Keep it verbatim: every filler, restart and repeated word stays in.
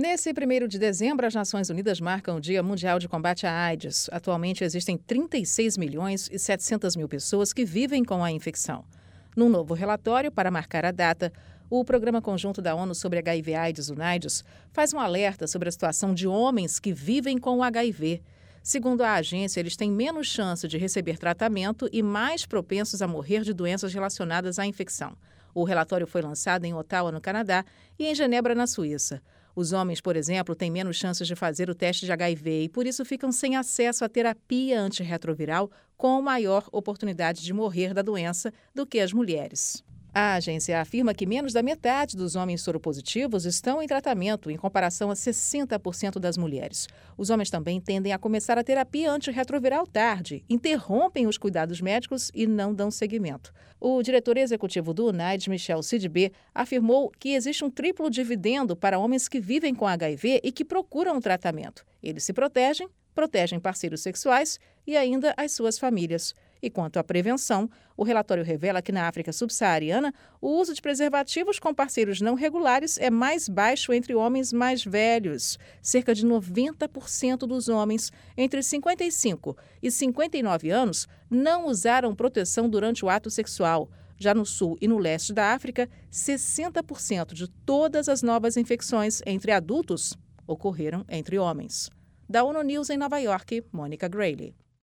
Nesse primeiro de dezembro, as Nações Unidas marcam o Dia Mundial de Combate à AIDS. Atualmente existem trinta e seis milhões e setecentas mil pessoas que vivem com a infecção. Num novo relatório, para marcar a data, o Programa Conjunto da ONU sobre H I V/AIDS, UNAIDS, faz um alerta sobre a situação de homens que vivem com o H I V. Segundo a agência, eles têm menos chance de receber tratamento e mais propensos a morrer de doenças relacionadas à infecção. O relatório foi lançado em Ottawa, no Canadá, e em Genebra, na Suíça. Os homens, por exemplo, têm menos chances de fazer o teste de H I V e, por isso, ficam sem acesso à terapia antirretroviral, com maior oportunidade de morrer da doença do que as mulheres. A agência afirma que menos da metade dos homens soropositivos estão em tratamento, em comparação a sessenta por cento das mulheres. Os homens também tendem a começar a terapia antirretroviral tarde, interrompem os cuidados médicos e não dão seguimento. O diretor executivo do UNAIDS, Michel Sidibé, afirmou que existe um triplo dividendo para homens que vivem com H I V e que procuram tratamento. Eles se protegem, protegem parceiros sexuais e ainda as suas famílias. E quanto à prevenção, o relatório revela que na África subsaariana, o uso de preservativos com parceiros não regulares é mais baixo entre homens mais velhos. Cerca de noventa por cento dos homens entre cinquenta e cinco e cinquenta e nove anos não usaram proteção durante o ato sexual. Já no sul e no leste da África, sessenta por cento de todas as novas infecções entre adultos ocorreram entre homens. Da ONU News em Nova York, Mônica Grayle.